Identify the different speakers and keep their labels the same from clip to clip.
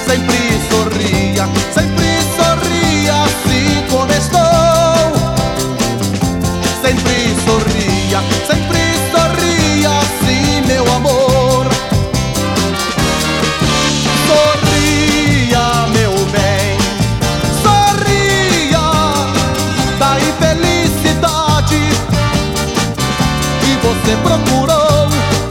Speaker 1: Sempre sorria, assim como estou. Sempre sorria, assim, meu amor. Sorria, meu bem, sorria da infelicidade que você procurou.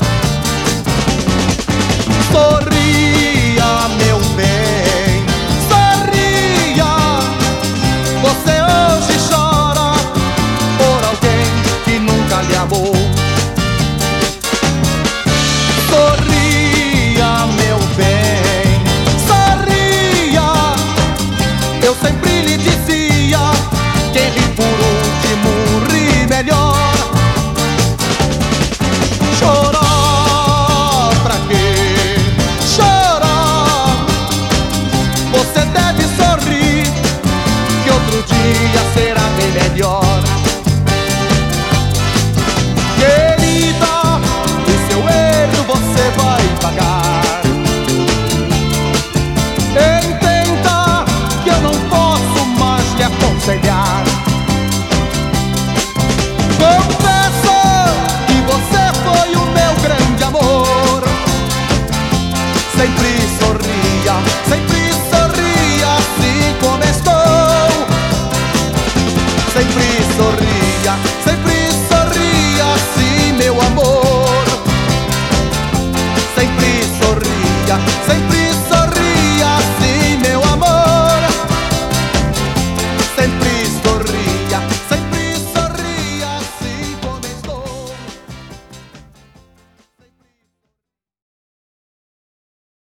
Speaker 1: Sorria, meu bem, sorria. Você hoje chora por alguém que nunca lhe amou. Sorria, meu bem, sorria. Eu sempre lhe dizia: quem ri por último ri melhor. Chorar pra quê? Chorar. Você deve sorrir, que outro dia será bem melhor. Querida, o seu erro você vai pagar. Entenda que eu não posso mais lhe aconselhar. Confesso que você foi o meu grande amor. Sempre sorria, assim como estou. Sempre sorria, assim, meu amor. Sempre sorria,